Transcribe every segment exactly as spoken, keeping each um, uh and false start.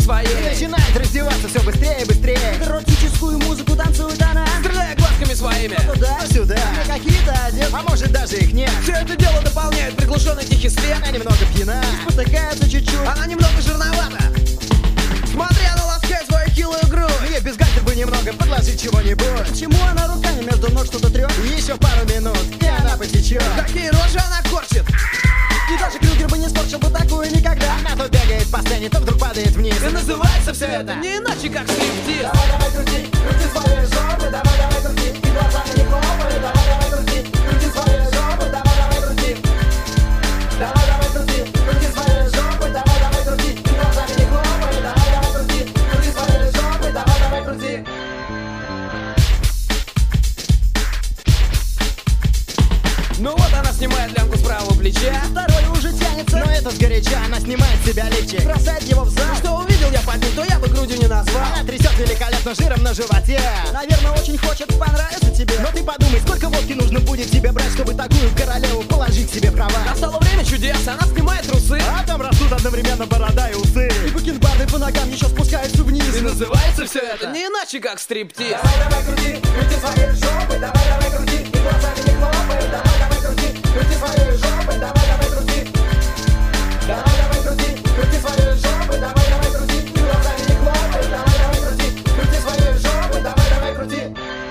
своей. Начинает раздеваться все быстрее и быстрее. Эротическую музыку танцует она, стреляя глазками своими. то туда, То сюда. какие-то одежды, А может даже их нет. Все это дело дополняет приглушенный тихий свет. Она немного пьяна. спотыкается чуть-чуть. Она немного жирновата. Смотри, она ласкает свою хилую грудь. Мне без гантер бы немного подложить чего-нибудь. Почему она руками между ног что-то трет? Еще пару минут, и она потечет. Какие рожи она корчит. И даже Крюгер бы не скорчил бы такую никогда. Она то бегает по сцене, то вдруг падает вниз. И называется все это не иначе, как стриптиз. Давай, давай, крути, крути свои жопы, давай, давай, крути, и глазами не хлопай, давай, давай, крути, крути свои жопы, давай, давай, крути. Давай, давай, крути, крути свои жопы, давай, давай, крути, и глазами не хлопай, давай, давай, крути, крути свои жопы, давай, давай, крути. Ну вот она снимает лямку с правого плеча. Второй уже тянется, Но это сгоряча, она снимает с себя лифчик. бросает его в зал. Что увидел я под ним, то я бы грудью не назвал. Она трясет великолепно жиром на животе. Наверное, очень хочет понравиться тебе. Но ты подумай, сколько водки нужно будет тебе брать, чтобы такую королеву положить себе в кровать. Настало время чудес, она снимает трусы. А там растут одновременно борода и усы. И бакенбарды по ногам еще спускаются вниз. И называется все это не иначе, как стриптиз. Давай, давай, крути, крути свои жопы, давай, давай, крути, и глазами не хлопай, давай, давай, крути, крути свои жопы, давай, давай, крути. Давай, давай, крути, крути свои жопы, давай, давай, крути, и глазами не хлопай, давай, давай, крути, крути свои жопы, давай, давай, крути.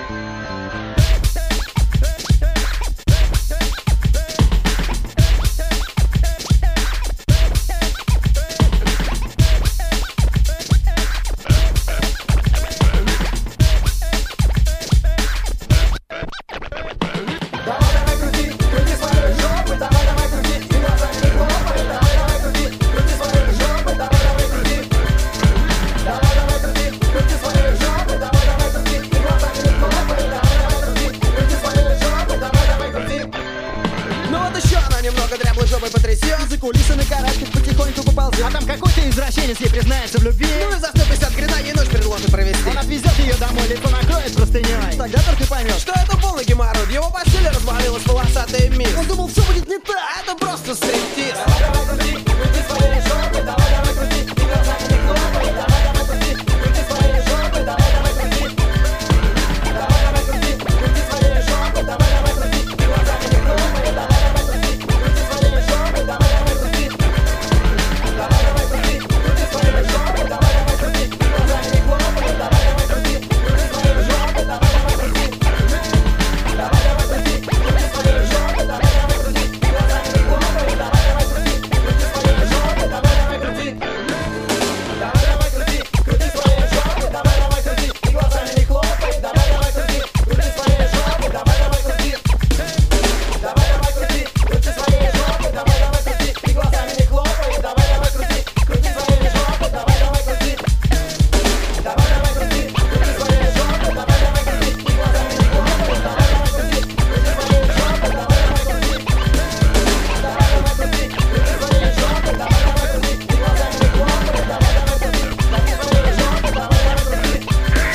Давай, давай, крути, крути свои жопы, давай, давай, крути, и глазами не хлопай, давай, давай, крути, крути свои жопы, давай, давай, крути. Давай, давай, крути, крути свои жопы, давай, давай, крути, и глазами не хлопай, давай, давай, крути, крути свои жопы, давай, давай, крути. Ну вот еще она немного дряблой жопой потрясет. За кулисы на карачках потихоньку поползет. А там какой-то извращенец ей признается в любви. Ну и за сто пятьдесят грина ей ночь предложит провести. Он отвезет ее домой, лицо накроет простыней. Тогда только поймешь. Что это полный геморрой, в его постели развалилась волосатая мисс. Он думал, все будет не так. А это просто стриптиз. Давай, давай, крути, крути свои жопы, давай, давай, крути, и глазами не хлопай, давай, давай, крути, крути свои жопы, давай, давай, крути. Давай, давай, крути, крути свои жопы, давай, давай, крути, и глазами не хлопай, давай, давай, крути, крути свои жопы, давай, давай, крути. Давай, давай, крути, крути свои жопы, давай, давай, крути, и глазами не хлопай, давай, давай, крути, крути свои жопы, давай, давай, крути. Давай, давай, крути, крути свои жопы, давай, давай, крути, и глазами не хлопай, давай, давай, крути, крути свои жопы, давай, давай, крути. Давай, давай, крути, крути свои жопы, давай, давай, крути, и глазами не хлопай, давай, давай, крути, крути свои жопы, давай, давай, крути. Давай, давай, крути, крути свои жопы, давай, давай, крути, и глазами не хлопай, давай, давай, крути, крути свои жопы, давай, давай, крути. Давай, давай, крути, крути свои жопы, давай, давай, крути, и глазами не хлопай, давай, давай, крути, крути свои жопы, давай, давай, крути. Давай, давай, крути, крути свои жопы, давай, давай, крути, и глазами не хлопай, давай, давай, крути, крути свои жопы, давай, давай, крути.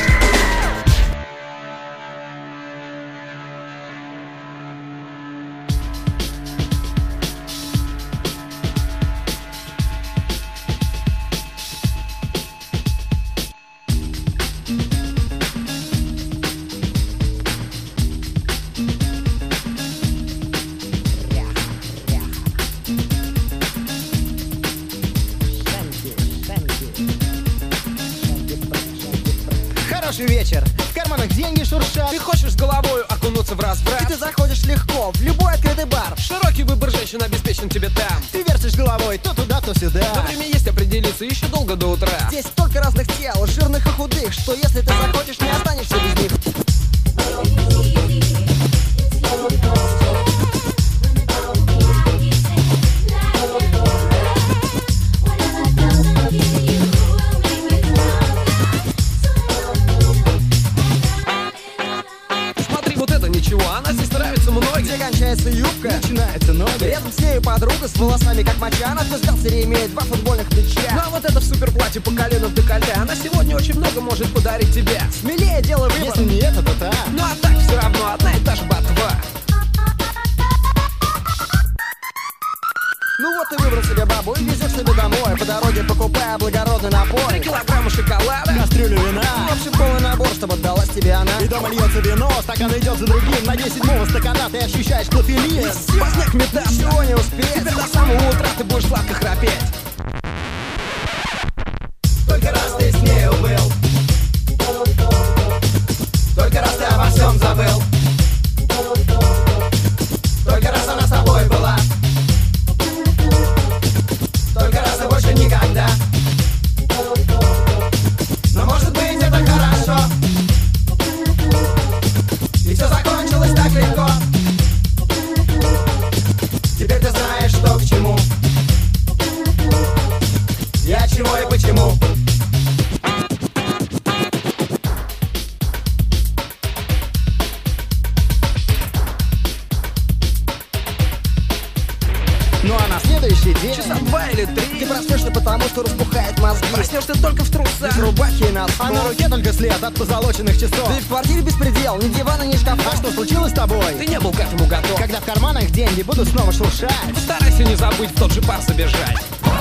Хороший вечер, в карманах деньги шуршат. Ты хочешь с головой окунуться в разврат? И ты заходишь легко в любой открытый бар. Широкий выбор женщин обеспечен тебе там. Ты вертишь головой то туда, то сюда. Но время есть определиться еще долго до утра. Здесь столько разных тел, жирных и худых, что если ты захочешь, не останешься без них. Смотри, вот это ничего, она здесь нравится многим. Где кончается юбка, Начинается ноги. рядом с нею подруга с волосами как моча. Она отпускался и имеет два футбольных мяча. Ну а вот это в суперплатье по колено в декольте. Она сегодня очень много может подарить тебе. Смелее делай выбор. Если не это, то та. Ну а так все равно одна и та же ботва. Ну вот ты выбрал себе бабу и везешь себе домой. По дороге покупая благородный напой. Три килограмма шоколада, Кастрюлю вина. В общем, полный набор, чтобы отдалась тебе она. И дома льется вино, стакан идет за другим. На дне седьмого стакана ты ощущаешь клофелин. поздняк метаться. Ничего не успеть. Теперь до самого утра ты будешь сладко храпеть. Только раз ты с нею был, только раз ты обо всем забыл, только раз она с тобой была, только раз и больше никогда. Но может быть это хорошо, и все закончилось так легко. Теперь ты знаешь, что к чему, я чего и почему. Ну а на следующий день Часа два или три. ты проснешься потому, что распухает мозги. Проснешься только в трусах. Без рубахи и носков. А на руке только след от позолоченных часов. Да и в квартире беспредел, ни дивана, ни шкафа. А что случилось с тобой? Ты не был к этому готов. Когда в карманах деньги будут снова шуршать. Старайся не забыть в тот же бар забежать.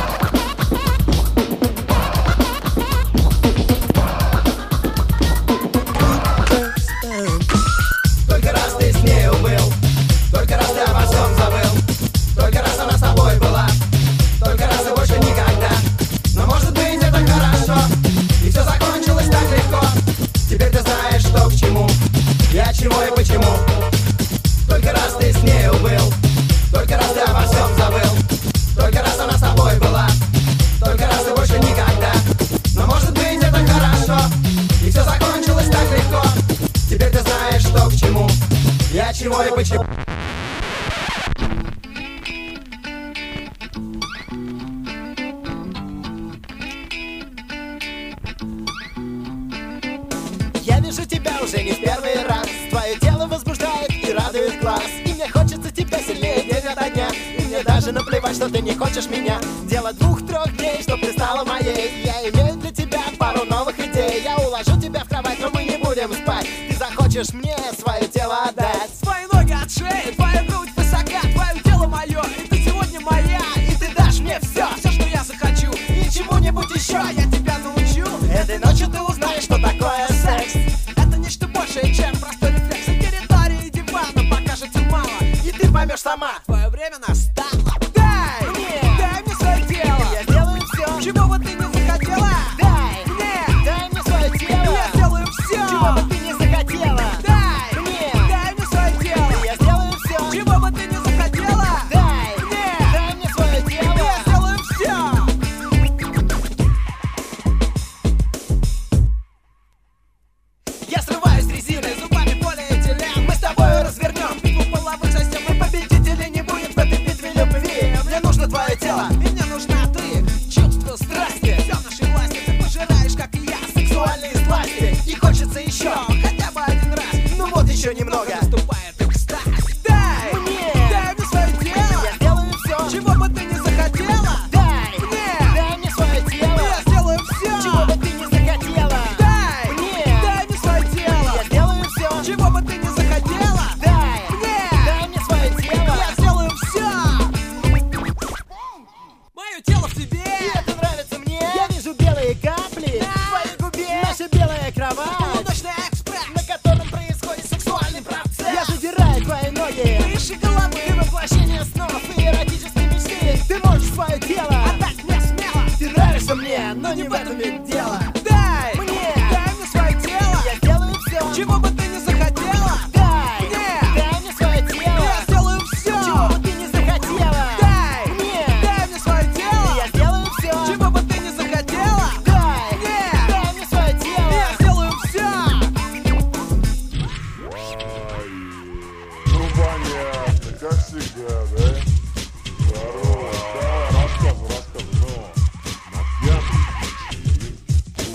Только раз ты с нею был, только раз ты обо всем забыл, только раз она с тобой была, только раз и больше никогда. Но может быть это хорошо, и все закончилось так легко. Теперь ты знаешь, что к чему, я чего и почему. Только раз ты с нею был, только раз ты обо всем забыл, только раз она с тобой была, только раз и больше никогда. Но может быть это хорошо, и все закончилось так легко. Теперь ты знаешь, что к чему, я чего и почему. Я вижу тебя уже не в первый раз. Твое тело возбуждает и радует глаз. И мне хочется тебя сильнее день ото дня. И мне даже наплевать, что ты не хочешь меня. Дело двух-трех дней, чтоб ты стала моей. Я имею для тебя пару новых идей. Я уложу тебя в кровать, но мы не будем спать. Ты захочешь мне свое тело отдать. Твои ноги от шеи, твоя грудь высока, твое тело мое, и ты сегодня моя. И ты дашь мне все, все, что я захочу. И чему-нибудь еще я тебя научу. Этой ночью ты узнаешь, что такое секс. Это нечто большее, чем простой рефлекс. И территории дивана покажется мало, И ты поймешь сама. твое время настало. Дай Мне. дай мне свое тело. Я сделаю все. Чего бы ты не захотела, Дай мне, Дай мне свое тело. я сделаю все. Чего бы ты не захотела. Дай Мне. дай мне свое тело. Я сделаю все. Чего бы ты не захотела, Дай мне, Дай мне свое тело. я сделаю все. Я срываюсь с резины, Зубами полиэтилен. Мы с тобой развернем битву половых систем. И победителей не будет в этой битве любви. мне нужно твое тело. И мне нужна ты. Чувство страсти, все в нашей власти. Ты пожираешь, как и я, сексуальные сласти. И хочется еще. Хотя бы один раз. Ну вот еще немного. Наступает экстаз. Дай Мне. дай мне свое тело. Я сделаю все. Чего бы ты не захотела, Дай мне, Дай мне свое тело. я сделаю все. Чего бы ты не захотела. Дай Мне. дай мне свое тело. Я сделаю все. Чего бы ты не захотела, Дай мне, Дай мне свое тело. я сделаю все. Мое тело в тебе. И это нравится мне. Я вижу белые капли в твоей губе. Наша белая кровать, Полуночный экспресс. на котором происходит сексуальный процесс. Я Процесс. задираю твои ноги. Выше головы. Ты воплощение снов и эротической мечты. Ты можешь свое тело. Отдать мне смело. Ты нравишься мне, но не в этом ведь дело. Дай Мне. дай мне свое тело. Я сделаю все. Чего бы ты не захотела, Дай Мне. Дай мне свое тело. я сделаю все. Чего бы ты не захотела. Дай Мне. дай мне свое тело. Я сделаю все. Чего бы ты не захотела, Дай Мне. Дай мне свое тело. я сделаю все. Ну понятно, как всегда, да? Здорово, давай, рассказывай, рассказывай, ну, на пьяной вечеринке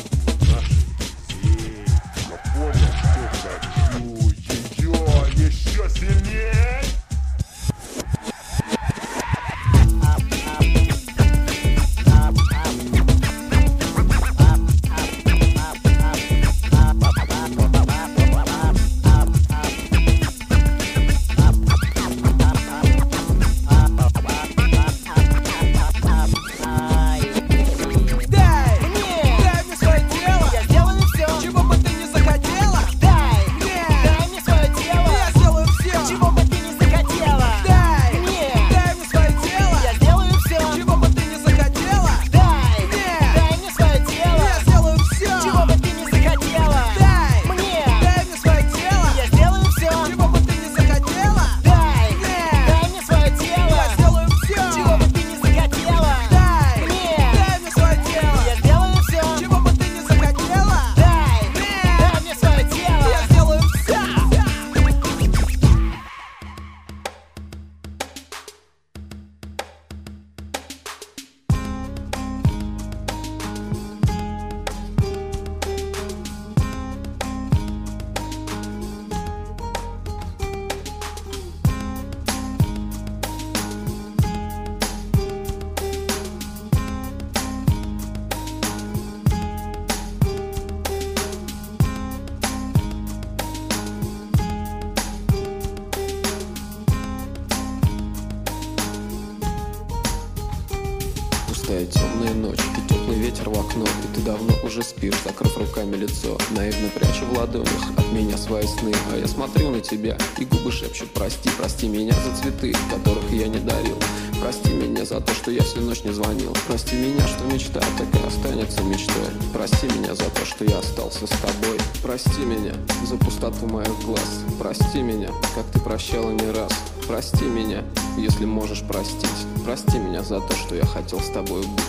Пустая темная ночь и теплый ветер в окно. И ты давно уже спишь, закрыв руками лицо, наивно пряча в ладонях от меня свои сны. А я смотрю на тебя, и губы шепчут: прости, прости меня за цветы, которых я не дарил. Прости меня за то, что я всю ночь не звонил. Прости меня, что мечта так и останется мечтой. Прости меня за то, что я остался с тобой. Прости меня за пустоту моих глаз. Прости меня, как ты прощала не раз. Прости меня, если можешь простить. Прости меня за то, что я хотел с тобой быть.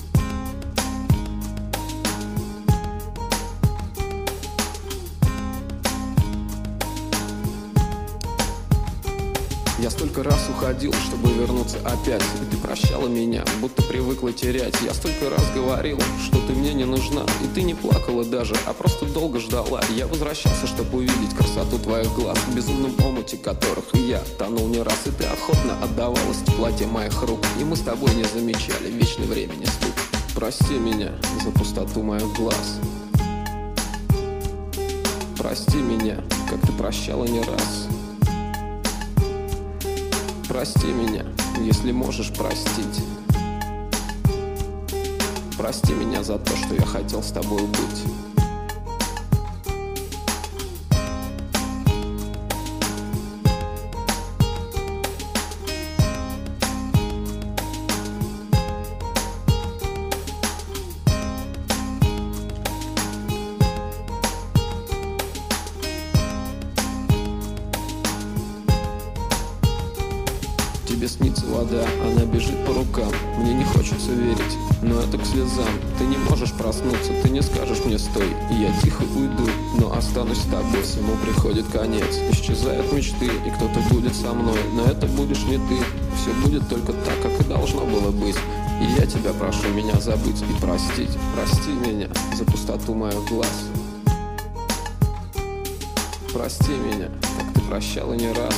Я столько раз уходил, чтобы вернуться опять. И ты прощала меня, будто привыкла терять. Я столько раз говорил, что ты мне не нужна. И ты не плакала даже, а просто долго ждала. Я возвращался, чтобы увидеть красоту твоих глаз, в безумном омуте которых и я тонул не раз. И ты охотно отдавалась в теплоте моих рук, и мы с тобой не замечали вечный времени стук. Прости меня за пустоту моих глаз. Прости меня, как ты прощала не раз. Прости меня, если можешь простить. Прости меня за то, что я хотел с тобой быть. Тебе снится вода, она бежит по рукам. Мне не хочется верить, но это к слезам. Ты не можешь проснуться, ты не скажешь мне стой. И я тихо уйду, но останусь с тобой. Всему приходит конец, исчезают мечты, и кто-то будет со мной, но это будешь не ты. Все будет только так, как и должно было быть. И я тебя прошу меня забыть и простить. Прости меня за пустоту моих глаз. Прости меня, как ты прощала не раз.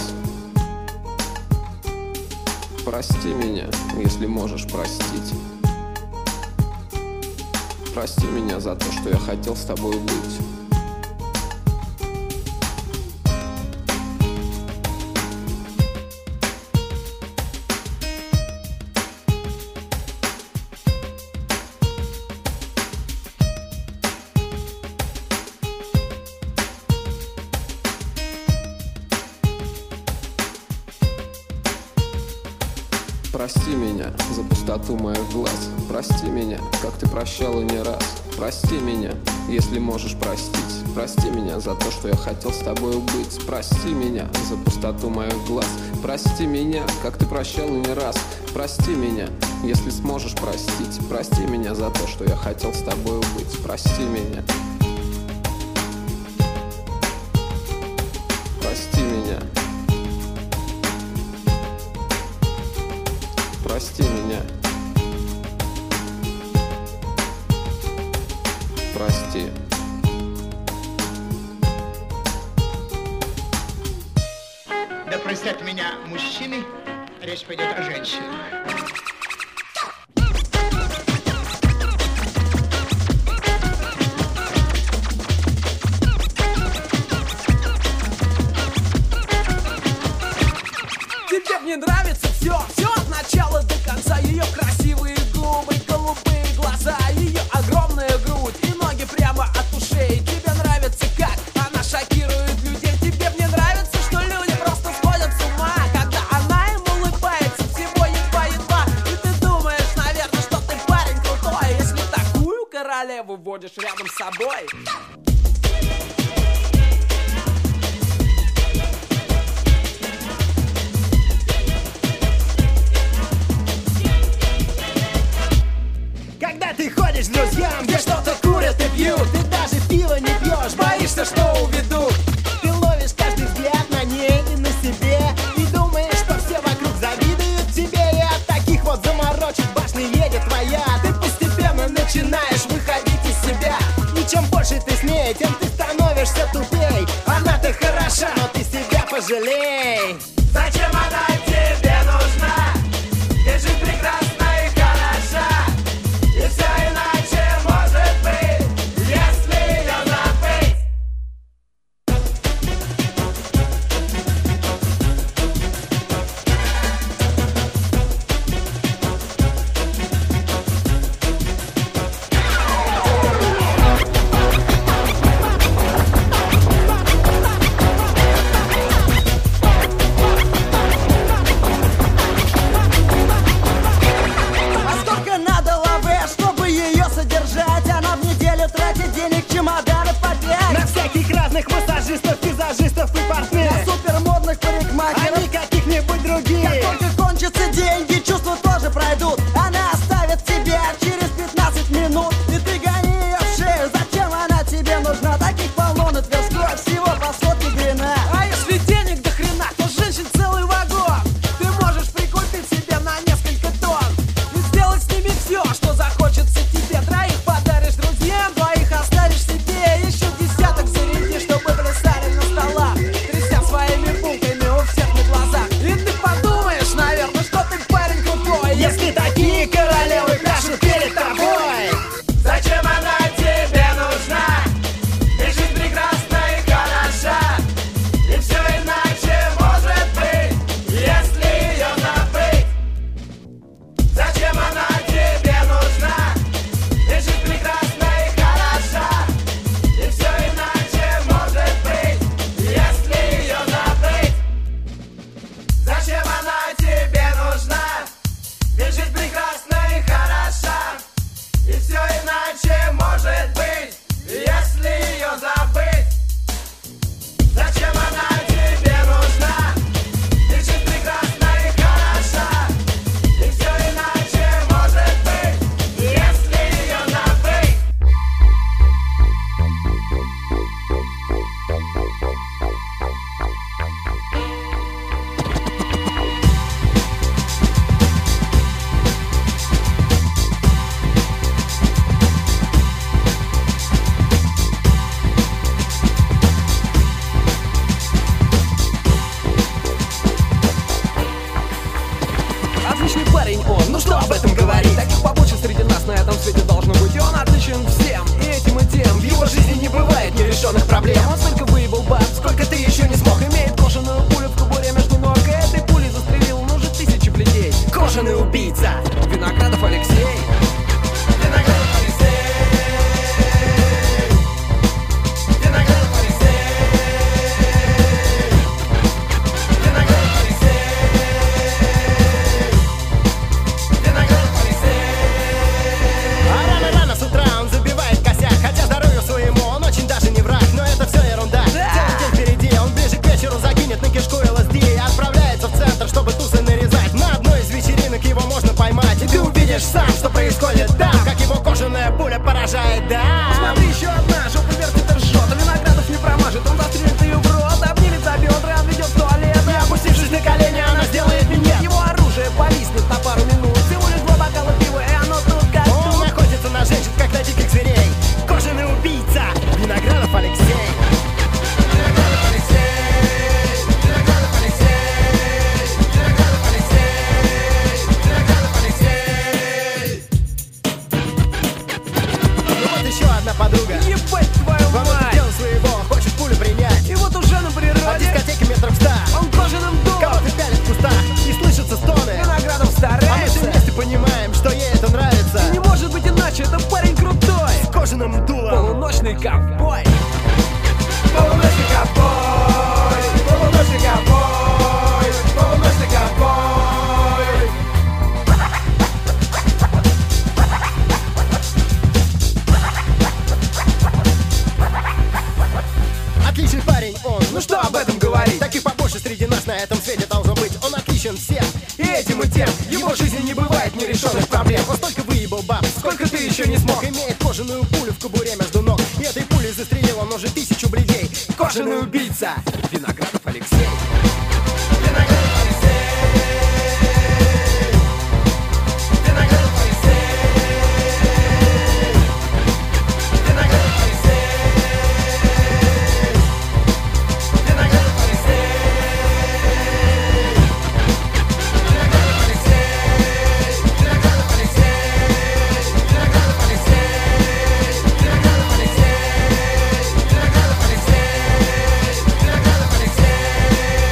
Прости меня, если можешь простить. Прости меня за то, что я хотел с тобой быть. Прости меня за пустоту моих глаз. Прости меня, как ты прощала не раз. Прости меня, если можешь простить. Прости меня за то, что я хотел с тобой быть. Прости меня за пустоту моих глаз. Прости меня, как ты прощала не раз. Прости меня, если сможешь простить. Прости меня за то, что я хотел с тобой быть. Прости меня. Прости меня. Прости меня. Прости. Да простят меня мужчины, речь пойдет о женщинах. Тебе мне нравится все, все от начала до конца. Ее красивые губы, голубые глаза, ее огромная грудь и ноги прямо от ушей. Тебе нравится, как она шокирует людей. Тебе мне нравится, что люди просто сходят с ума, когда она им улыбается всего едва-едва. И ты думаешь, наверное, что ты парень крутой, если такую королеву водишь рядом с собой. Когда ты ходишь к друзьям, где что-то курят и пьют, ты даже пиво не пьешь, боишься, что уведут. Ты ловишь каждый взгляд на ней и на себе, и думаешь, что все вокруг завидуют тебе. И от таких вот заморочек башни едет твоя. Ты постепенно начинаешь выходить из себя, и чем больше ты с ней, тем ты становишься тупей. Она-то хороша, но ты себя пожалей. Зачем она тебе нужна? Ты же прекрасна и хороша. И все иначе может быть, если ее забыть. Виноградов Алексей. Виноградов Алексей. Виноградов Алексей. Виноградов Алексей. Виноградов Алексей. А рано-рано с утра он забивает косяк. Хотя здоровью своему он очень даже не враг. Но это все ерунда, целый день впереди. Он ближе к вечеру закинет на кишку ЛСД и отправляется в центр, чтобы тусы нарезать. На одной из вечеринок его можно поймать, и ты увидишь сам, что происходит там. Как его кожаная пуля поражает, да. Смотри, еще одна, жопа вертит и ржет, а Виноградов не промажет. Он застрелит ее в рот, обнимет за бедра, отведет в туалет. И опустившись на колени, она сделает минет. Его оружие повиснет на пару минут. Всего лишь два бокала пива, и оно тут как Он тут. охотится на женщин, как на диких зверей. Кожаный убийца Виноградов Алексей. Виноградов Алексей. Виноградов Алексей. Виноградов Алексей. Виноградов Алексей. Ну вот еще одна подруга. Ебать твою Воводит мать! дело своего, хочет пулю принять. И вот уже на От природе дискотеки метров ста. он кожаным дулом. Кого-то пялит в кустах, и слышатся стоны. Виноградов А мы все старается. вместе понимаем, что ей это нравится. Не может быть иначе, это парень крутой. С кожаным дулом. Полуночный ковбой. Полуночный ковбой. Полуночный ковбой. Полуночный ковбой. Отличный парень он, Ну что об этом говорить? Таких побольше среди нас на этом свете должно быть. Он отличен всем, И этим и тем. в его жизни не бывает нерешенных проблем. Он столько выебал баб, Сколько ты еще не смог. Имеет кожаную пулю в кобуре между ног. И этой пулей застрелил он уже тысячу бледей. Кожаный убийца. Виноградов Алексей. Виноградов Алексей. Виноградов Алексей. Виноградов Алексей. Виноградов Алексей. Виноградов Алексей. Виноградов Алексей. Виноградов Алексей. Виноградов Алексей. Виноградов Алексей. Виноградов Алексей.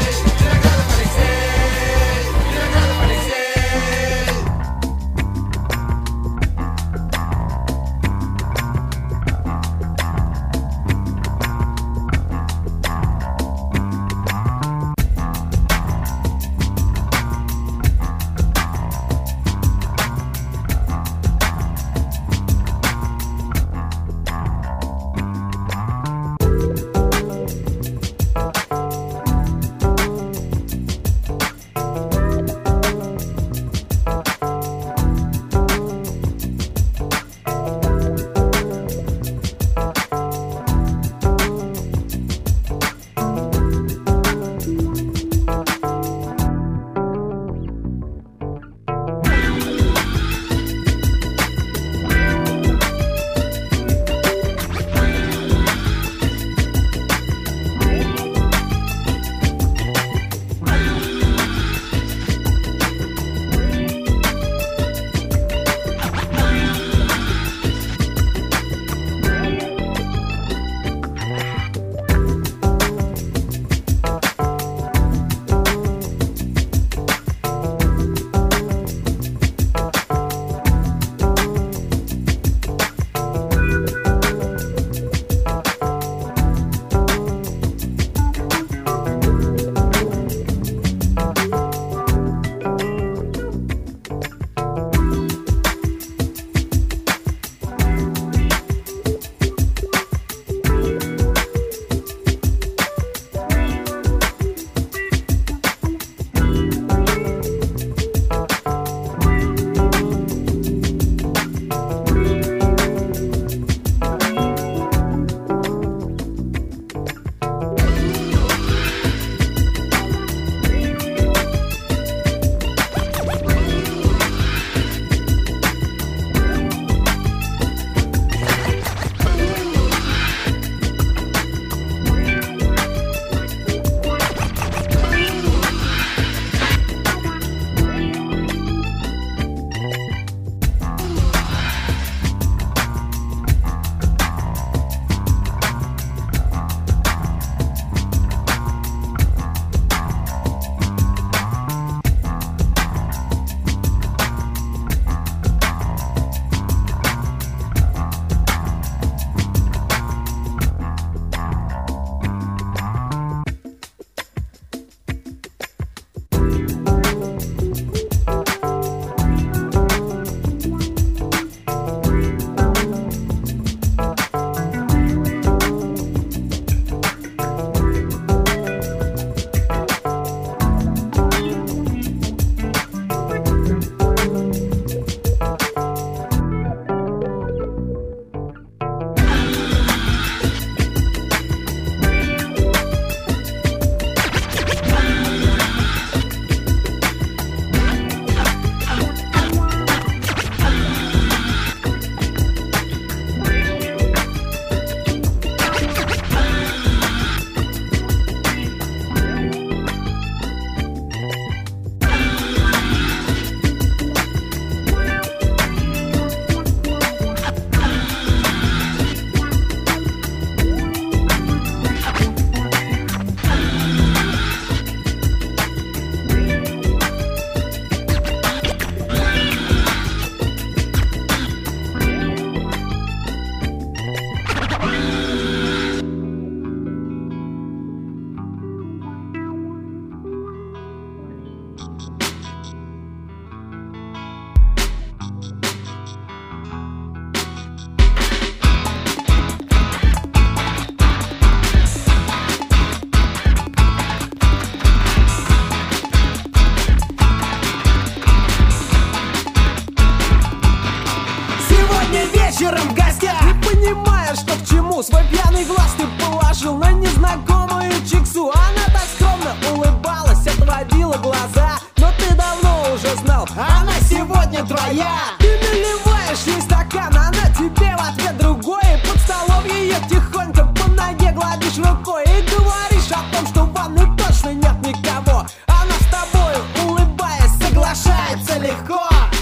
вечером в гостях. Не понимая, что к чему, свой пьяный глаз ты положил на незнакомую чиксу. Она так скромно улыбалась, отводила глаза, но ты давно уже знал, Она сегодня твоя. ты наливаешь ей стакан, она тебе в ответ другой. И под столом ее тихонько по ноге гладишь рукой и говоришь о том, что в ванной точно нет никого. Она с тобой, улыбаясь, соглашается легко.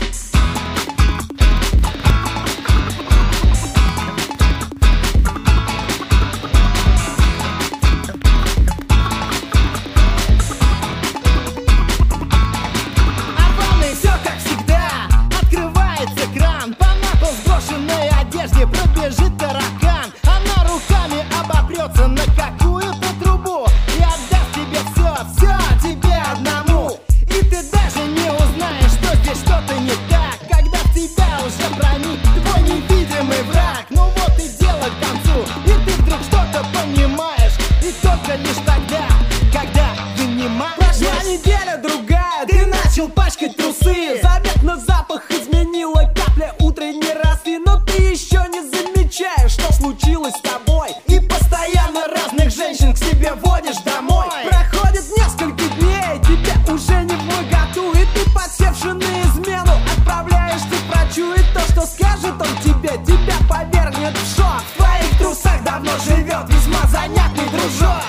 А в ванной все как всегда. Открывается кран, по на пол сброшенной одежде пробежит таракан. Она руками обопрется на какую-то трубу и отдаст тебе все, все тебе одному. И ты даже не узнаешь, что здесь что-то не так, когда в тебя уже проник твой невидимый враг. Ну вот и дело к концу, и ты вдруг что-то понимаешь. И только лишь тогда, когда вынимаешь. Прошла неделя другая, ты начал пачкать трусы. Заметно запах изменила капля утренней росы. Но ты еще не замечаешь, что случилось с тобой. И постоянно разных женщин к себе водишь домой. Проходит несколько дней, тебе уже не вмоготу. И ты, подсевший на измену, отправляешься к врачу. И то, что скажет он тебе, тебя повергнет в шок. В твоих трусах давно живет весьма занятный дружок.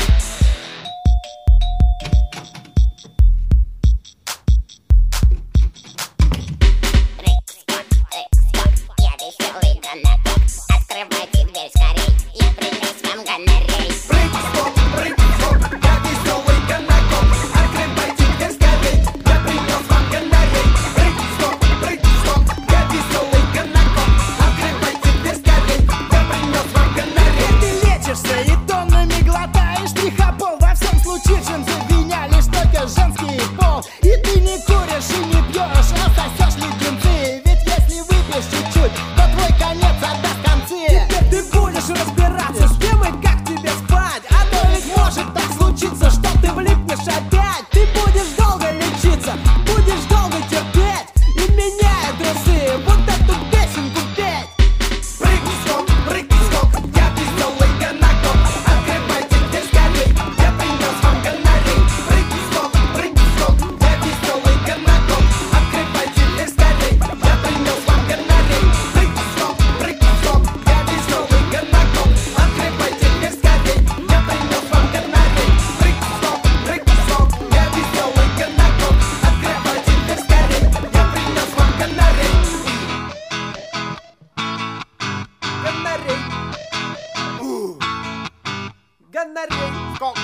Я веселый гонорей. Открывайте дверь скорей, я принес вам гонорей. Прыг-стоп, прыг-стоп, я веселый гонокоп. Открывайте дверь скорей, я принес вам гонорей. Прыг-стоп, прыг-стоп, я веселый гонокоп. Открывайте дверь скорей, я принес вам гонорей. Ты лечишься и тоннами глотаешь трихопол. Во всем случившемся виня лишь только женский пол. И ты не куришь и не пьешь, а сосешь леденцы. Ведь если выпьешь чуть-чуть, то твой конец отдаст концы. Теперь ты будешь разбираться, с кем и как тебе спать. А то ведь может так случиться, что ты влипнешь опять. Ты будешь долго лечиться, будешь долго терпеть. И меняя трусы, вот эту песенку петь. Прыг-стоп, прыг-стоп, я веселый гонокоп. Открывайте дверь скорей, я принес вам гонорей. Прыг-стоп, прыг-стоп, я веселый гонокоп. Открывайте дверь скорей, я принес вам гонорей. Прыг-стоп, прыг-стоп, я веселый гонокоп. Открывайте дверь скорей, я принес вам гонорей. Прыг-стоп, прыг-стоп, я веселый гонокоп. Открывайте дверь скорей, я принес вам гонорей. Гонорей. Гонорей. Скок.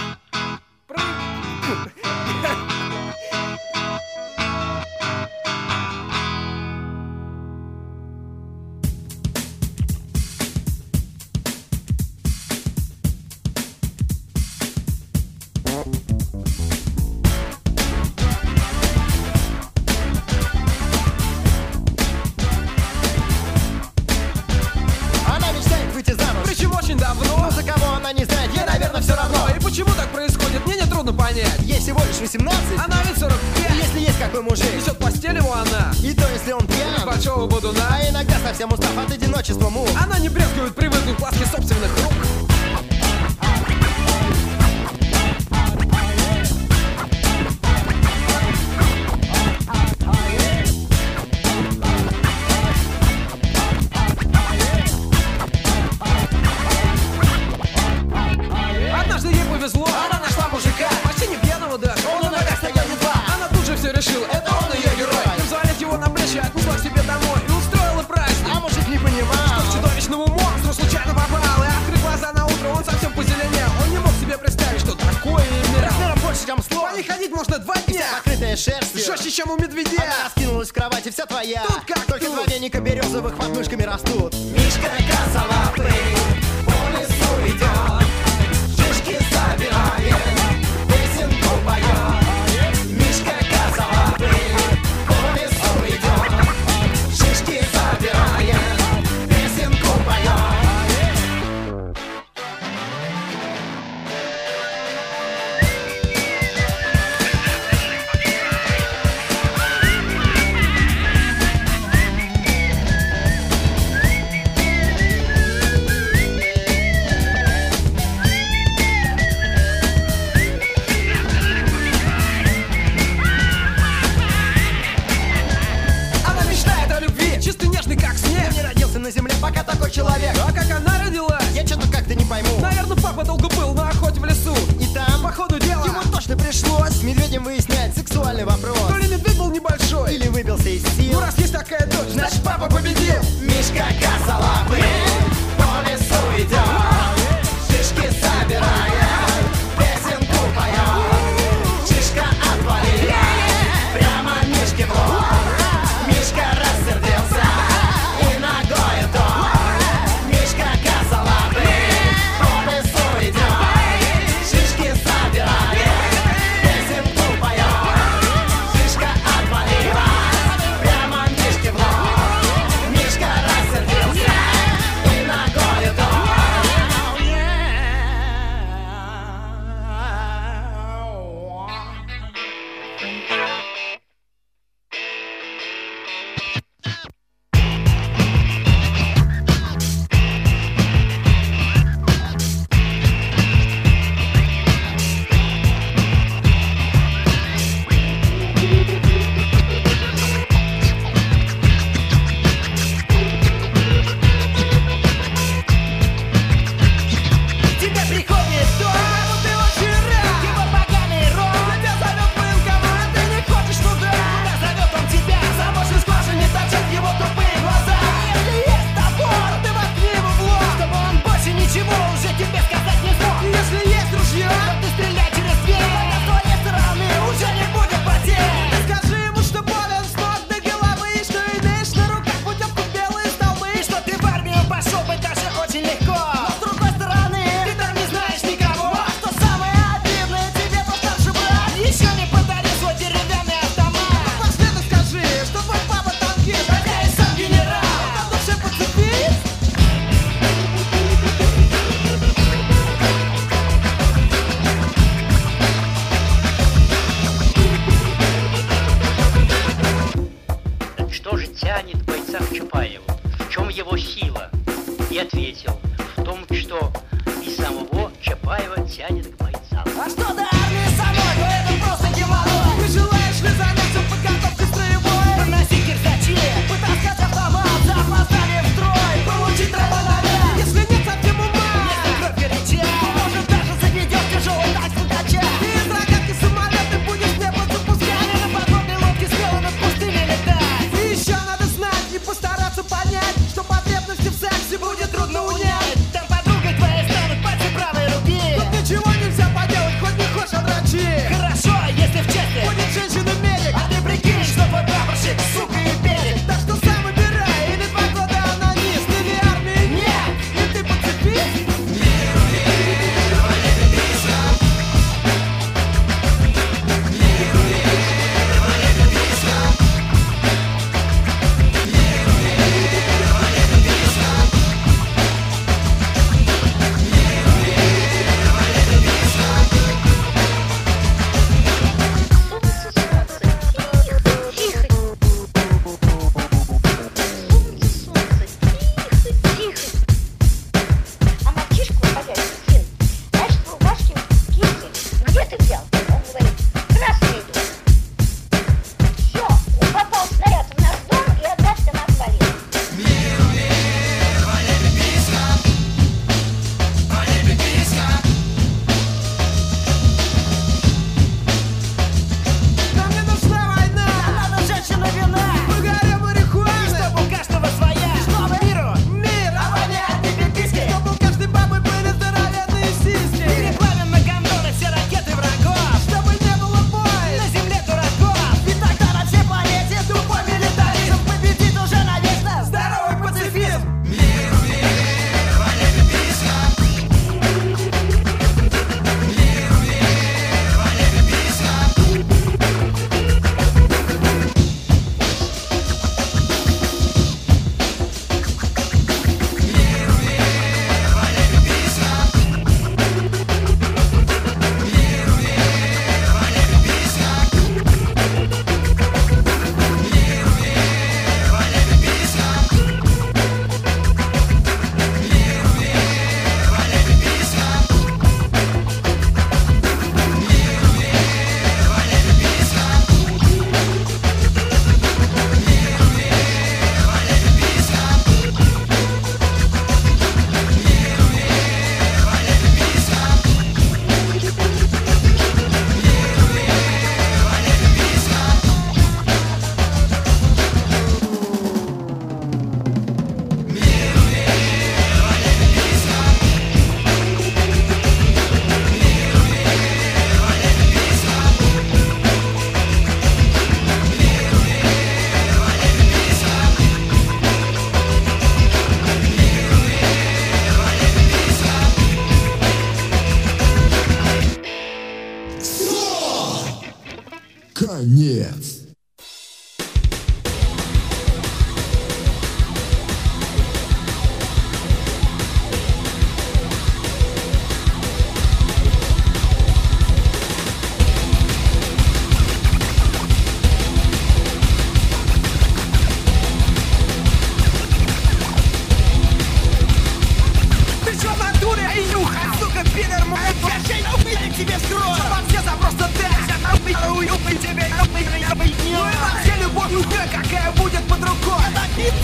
Она мечтает выйти замуж. Причем очень давно. Но за кого она не знает, ей, наверное, все равно. И почему так происходит, мне нетрудно понять. Ей всего лишь восемнадцать. Она ведь сорок И пять. если есть какой мужик, Несет постель ему она. и то если он пьян, Большого будуна. а иногда совсем устав от одиночества мук. Она не брезгует привыкнуть к ласке собственных рук. Однажды ей повезло, она нашла мужика, почти не пьяного даже. Он на ногах стоял едва. Она тут же все решила, это он ее герой. И взвалив его на плечи, отнесла к себе домой и устроила праздник. А мужик не понимал. К чудовищному монстру случайно попал. И открыв глаза на утро, он совсем позеленел. Он не мог себе представить, что такое имел. Размером больше, чем По слон. ней ходить можно два дня. Покрытая шерстью. Жестче, чем у медведя. Она раскинулась в кровати, вся твоя. Тут как Только тут. два веника березовых под мышками растут. Мишка косолапый по лесу идет, шишки собирает, песенку поет. Мишка косолапый по лесу идет, шишки собирает, песенку поет. на земле, пока такой человек. А как она родилась? Я что-то как-то не пойму. Наверное, папа долго был на охоте в лесу. И там, По ходу дела, ему точно пришлось с медведем выяснять сексуальный вопрос. то ли медведь был небольшой, Или выбился из сил. ну раз есть такая дочь, Значит, папа победил. Мишка косолапый по лесу идет, шишки собирает, песенку поет. Шишка отвалила прямо Мишке в лоб. Мишка рассердился и ногой тот. Мишка косолапый по лесу идет, шишки собирает, песенку поет. Шишка отвалила прямо Мишке в лоб. Мишка рассердился и ногой тот. Тебе приходит то, ты очень рад. его поганый рот. Тебя зовет военкомат, ты не хочешь туда. Куда зовет он тебя? Замочной скважине торчат его тупые глаза. Если есть топор, Ты воткни его в лоб. чтобы он больше ничего уже тебе сказать не смог. Если есть ружье, Ты стреляй через дверь, на твоей стороны уже не будет потерь. скажи ему, что болен с ног до головы, и что имеешь на руках путевку в белые столбы. И что ты в армию пошел бы даже очень легко. Но с другой стороны, ты там не знаешь никого. А что самое обидное, тебе твой старший брат еще не подарил свой деревянный автомат. Напоследок скажи, что твой папа танкист, Хотя и сам генерал. а в душе пацифист. Так что же тянет бойца к Чапаеву? В чем его сила? И ответил, в том, что и самого Чапаева тянет к бойцам. А что до армии самой, то это просто геморрой. Не желаешь ли заняться подготовкой строевой? Выносить кирзачи, вытаскать автомат, за опоздание в строй, получить травоналет. Если нет совсем ума, Если кровь горяча, может даже заведешь тяжелый так скача. ты из рогатки самолета будешь в небо запускать. На подводной лодке смело над пустыней летать. И еще надо знать и постараться понять, что потребности в сексе будет трудно унять. Там подругой твоей станут пальцы правой руки. Тут ничего нельзя поделать, хоть не хочешь. какая будет под рукой. Это битва